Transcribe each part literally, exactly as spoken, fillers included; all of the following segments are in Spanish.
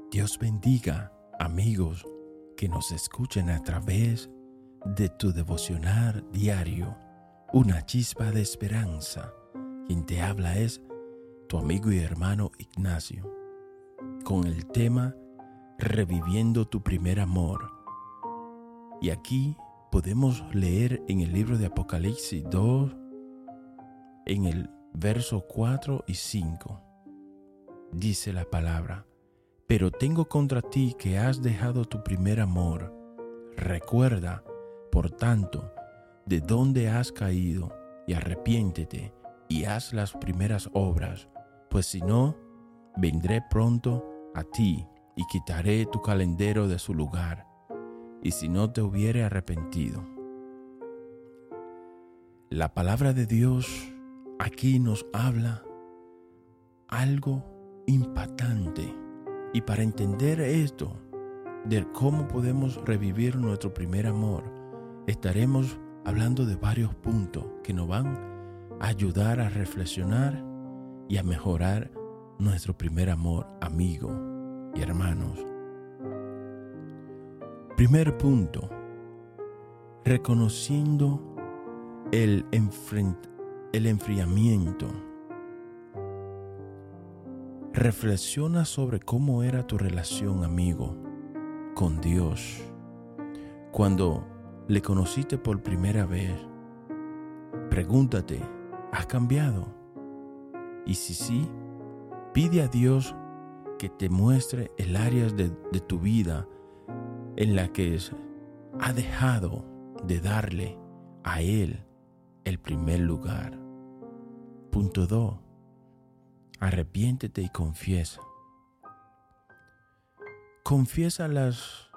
Dios bendiga, amigos que nos escuchen a través de tu devocional diario, Una Chispa de Esperanza. Quien te habla es tu amigo y hermano Ignacio, con el tema Reviviendo tu primer amor. Y aquí podemos leer en el libro de Apocalipsis dos, en el verso cuatro y cinco. Dice la palabra: pero tengo contra ti que has dejado tu primer amor. Recuerda, por tanto, de dónde has caído, y arrepiéntete, y haz las primeras obras, pues si no, vendré pronto a ti, y quitaré tu calendero de su lugar, y si no te hubiere arrepentido. La palabra de Dios aquí nos habla algo impactante. Y para entender esto, de cómo podemos revivir nuestro primer amor, estaremos hablando de varios puntos que nos van a ayudar a reflexionar y a mejorar nuestro primer amor, amigo y hermanos. Primer punto: reconociendo el, enfrent- el enfriamiento. Reflexiona sobre cómo era tu relación, amigo, con Dios. Cuando le conociste por primera vez, pregúntate, ¿has cambiado? Y si sí, pide a Dios que te muestre el área de, de tu vida en la que ha dejado de darle a Él el primer lugar. Punto dos. Arrepiéntete y confiesa. Confiesa las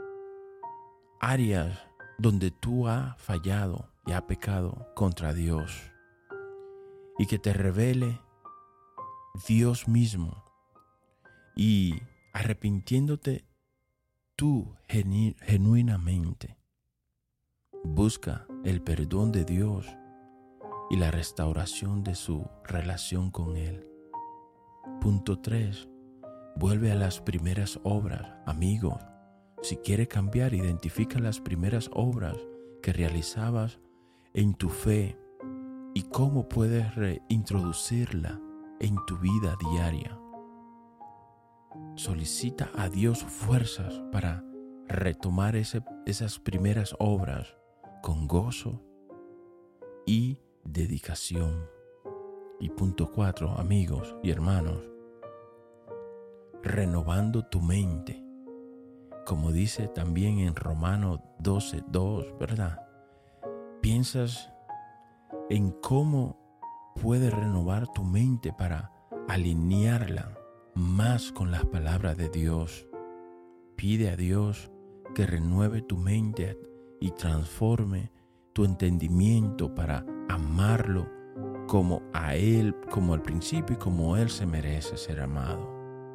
áreas donde tú has fallado y has pecado contra Dios, y que te revele Dios mismo. Y arrepintiéndote tú genu- genuinamente, busca el perdón de Dios y la restauración de su relación con Él. Punto tres. Vuelve a las primeras obras, amigo. Si quieres cambiar, identifica las primeras obras que realizabas en tu fe y cómo puedes reintroducirla en tu vida diaria. Solicita a Dios fuerzas para retomar ese, esas primeras obras con gozo y dedicación. Y punto cuatro, amigos y hermanos, renovando tu mente. Como dice también en Romanos doce dos, ¿verdad? Piensas en cómo puedes renovar tu mente para alinearla más con las palabras de Dios. Pide a Dios que renueve tu mente y transforme tu entendimiento para amarlo como a Él, como al principio y como Él se merece ser amado.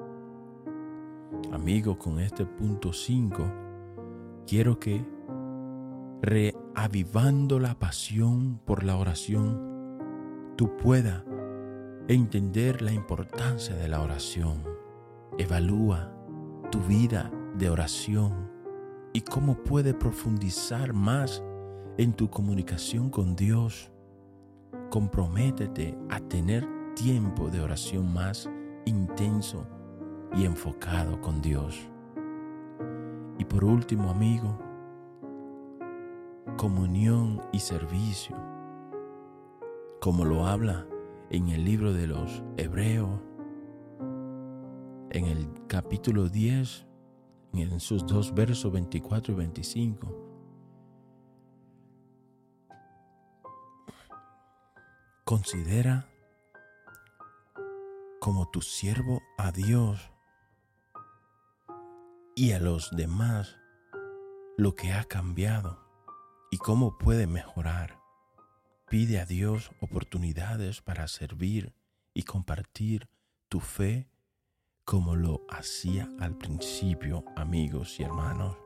Amigo, con este punto cinco, quiero que reavivando la pasión por la oración, tú puedas entender la importancia de la oración. Evalúa tu vida de oración y cómo puede profundizar más en tu comunicación con Dios. Comprométete a tener tiempo de oración más intenso y enfocado con Dios. Y por último, amigo, comunión y servicio. Como lo habla en el libro de los Hebreos, en el capítulo diez, en sus dos versos veinticuatro y veinticinco. Considera como tu siervo a Dios y a los demás lo que ha cambiado y cómo puede mejorar. Pide a Dios oportunidades para servir y compartir tu fe como lo hacía al principio, amigos y hermanos.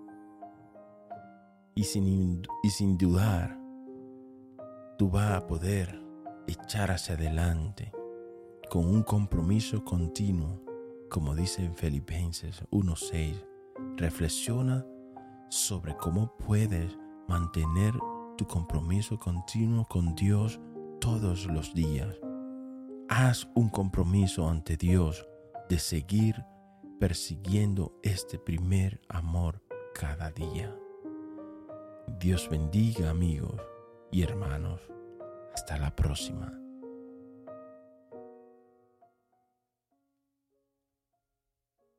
Y sin, y sin dudar, tú vas a poder echar hacia adelante con un compromiso continuo como dice en Filipenses uno seis, reflexiona sobre cómo puedes mantener tu compromiso continuo con Dios todos los días. Haz un compromiso ante Dios de seguir persiguiendo este primer amor cada día. Dios bendiga, amigos y hermanos. Hasta la próxima.